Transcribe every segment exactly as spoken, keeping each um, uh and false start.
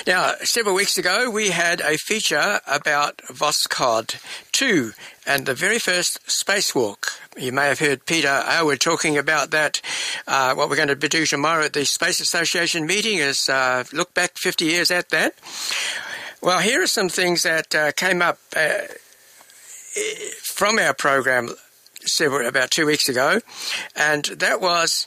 Now, several weeks ago, we had a feature about Voskhod two and the very first spacewalk. You may have heard Peter Aylward talking about that. Uh, what we're going to do tomorrow at the Space Association meeting is uh, look back fifty years at that. Well, here are some things that uh, came up uh, from our program several, about two weeks ago, and that was,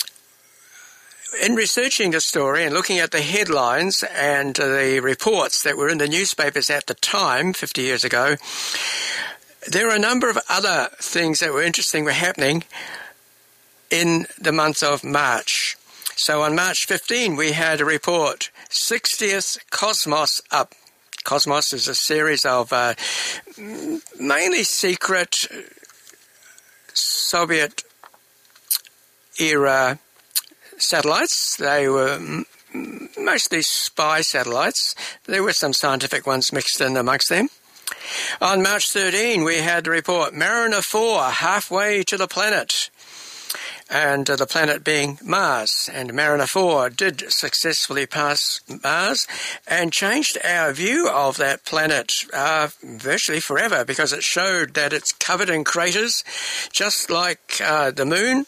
in researching the story and looking at the headlines and uh, the reports that were in the newspapers at the time, fifty years ago, there are a number of other things that were interesting were happening in the month of March. So on March fifteenth, we had a report, sixtieth Cosmos Up. Cosmos is a series of uh, mainly secret Soviet-era satellites. They were m- mostly spy satellites. There were some scientific ones mixed in amongst them. On March thirteenth, we had the report, Mariner four, halfway to the planet. And uh, the planet being Mars. And Mariner four did successfully pass Mars and changed our view of that planet uh, virtually forever, because it showed that it's covered in craters, just like uh, the moon,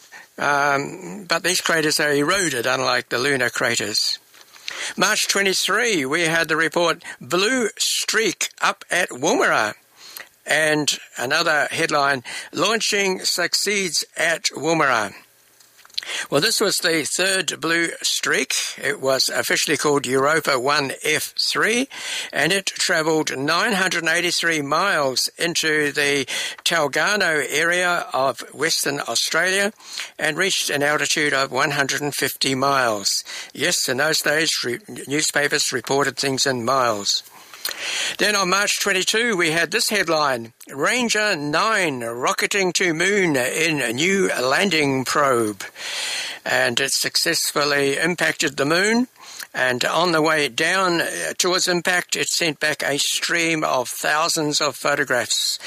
um, but these craters are eroded, unlike the lunar craters. March twenty-third, we had the report, Blue Streak up at Woomera. And another headline, Launching Succeeds at Woomera. Well, this was the third blue streak. It was officially called Europa one F three, and it travelled nine hundred eighty-three miles into the Talgarno area of Western Australia and reached an altitude of one hundred fifty miles. Yes, in those days, re- newspapers reported things in miles. Then on March twenty-second, we had this headline, Ranger nine rocketing to moon in a new landing probe. And it successfully impacted the moon. And on the way down towards impact, it sent back a stream of thousands of photographs,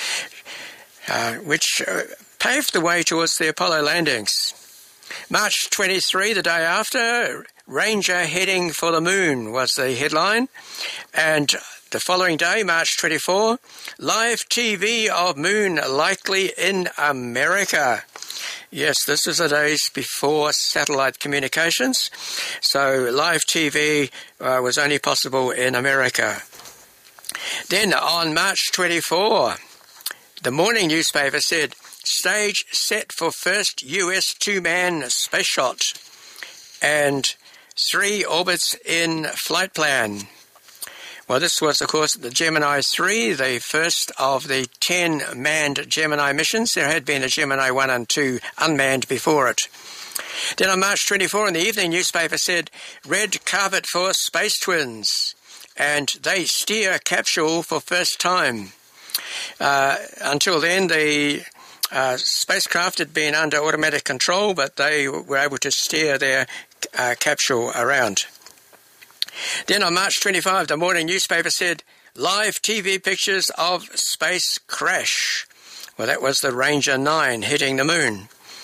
uh, which uh, paved the way towards the Apollo landings. March twenty-third, the day after, Ranger heading for the moon was the headline. And the following day, March twenty-fourth, live T V of moon likely in America. Yes, this was the days before satellite communications, so live T V uh, was only possible in America. Then on March twenty-fourth, the morning newspaper said, stage set for first U S two-man space shot and three orbits in flight plan. Well, this was, of course, the Gemini three, the first of the ten manned Gemini missions. There had been a Gemini one and two unmanned before it. Then on March twenty-fourth, in the evening newspaper said, red carpet for space twins, and they steer capsule for first time. Uh, until then, the uh, spacecraft had been under automatic control, but they were able to steer their uh, capsule around. Then on March twenty-fifth, the morning newspaper said, live T V pictures of space crash. Well, that was the Ranger nine hitting the moon.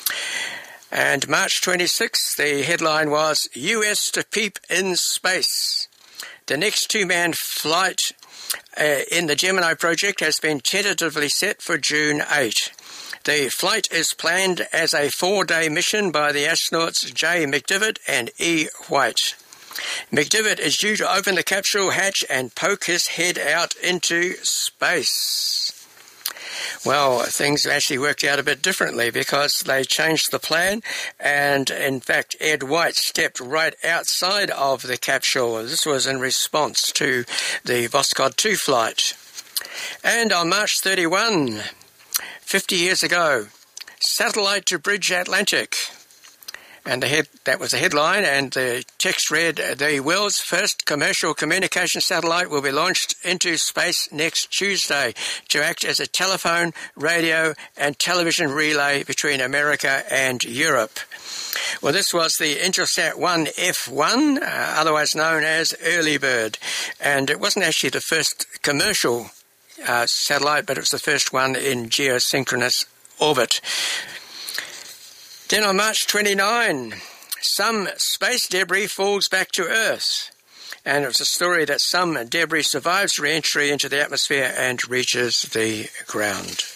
And March twenty-sixth, the headline was, U S to peep in space. The next two-man flight uh, in the Gemini project has been tentatively set for June eighth. The flight is planned as a four-day mission by the astronauts J. McDivitt and E. White. McDivitt is due to open the capsule hatch and poke his head out into space. Well, things actually worked out a bit differently because they changed the plan, and in fact Ed White stepped right outside of the capsule. This was in response to the Voskhod two flight. And on March thirty-first, fifty years ago, satellite to bridge Atlantic. And the head, that was the headline, and the text read, the world's first commercial communication satellite will be launched into space next Tuesday to act as a telephone, radio, and television relay between America and Europe. Well, this was the Intelsat one F one, uh, otherwise known as Early Bird, and it wasn't actually the first commercial uh, satellite, but it was the first one in geosynchronous orbit. Then on March twenty-ninth, some space debris falls back to Earth. and it was a story that some debris survives re-entry into the atmosphere and reaches the ground.